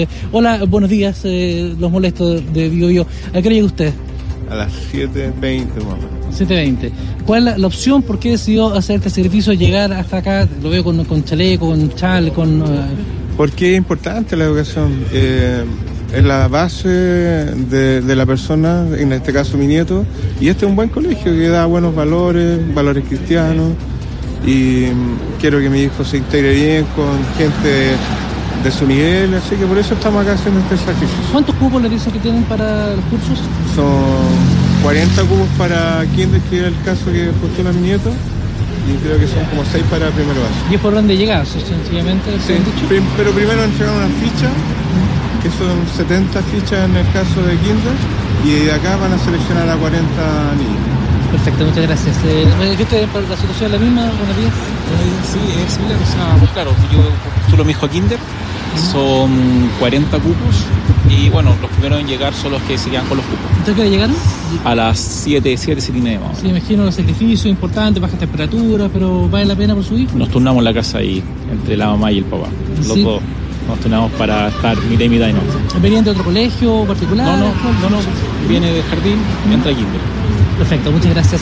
Hola, buenos días, los molesto de Bio Bio. ¿A qué hora llega usted? A las 7:20 más o menos. 7:20. ¿Cuál es la opción? ¿Por qué decidió hacer este sacrificio, llegar hasta acá? Lo veo con chaleco, con chal, con... Porque es importante la educación. Es la base de la persona, en este caso mi nieto, y este es un buen colegio que da buenos valores cristianos, y quiero que mi hijo se integre bien con gente de su nivel, así que por eso estamos acá haciendo este sacrificio. ¿Cuántos cupos le dice que tienen para los cursos? Son 40 cupos para kinder, que es el caso que postula mi nieto, y creo que son como 6 para primero básico. ¿Y es por orden de llegada, sencillamente? Sí, pero primero entregan una ficha, que son 70 fichas en el caso de kinder, y de acá van a seleccionar a 40 niños. Perfecto, muchas gracias. ¿La situación es la misma? Buenos días. Sí, es similar. O sea, pues claro, yo postulo a mi hijo a kinder, son 40 cupos, y bueno, los primeros en llegar son los que se quedan con los cupos. ¿Usted quiere llegar? A las 7:30 más o menos. Sí, imagino los sacrificios importantes, bajas temperaturas, pero ¿vale la pena por su hijo? Nos turnamos en la casa ahí, entre la mamá y el papá, los ¿Sí? dos. Nos turnamos para estar mitad y mitad y no. ¿Venían de otro colegio particular? No, viene de jardín, entra a kinder. Perfecto, muchas gracias.